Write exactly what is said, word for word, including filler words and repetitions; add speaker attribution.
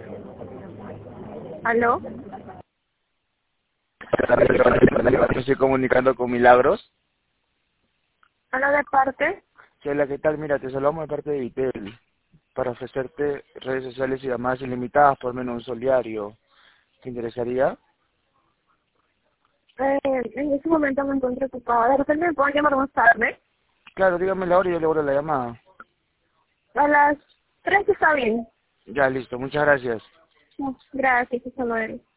Speaker 1: ¿Aló?
Speaker 2: Me estoy comunicando con Milagros.
Speaker 1: ¿Aló de parte?
Speaker 2: Sí, hola, ¿qué tal? Mira, te saludamos de parte de Vitel para ofrecerte redes sociales y llamadas ilimitadas por menos un sol diario. ¿Te interesaría?
Speaker 1: Eh, en este momento me encuentro ocupada. ¿De repente me puedo llamar más tarde?
Speaker 2: Claro, dígame la hora y yo le vuelvo la llamada.
Speaker 1: A las tres está bien.
Speaker 2: Ya, listo. Muchas gracias.
Speaker 1: Gracias, hasta luego.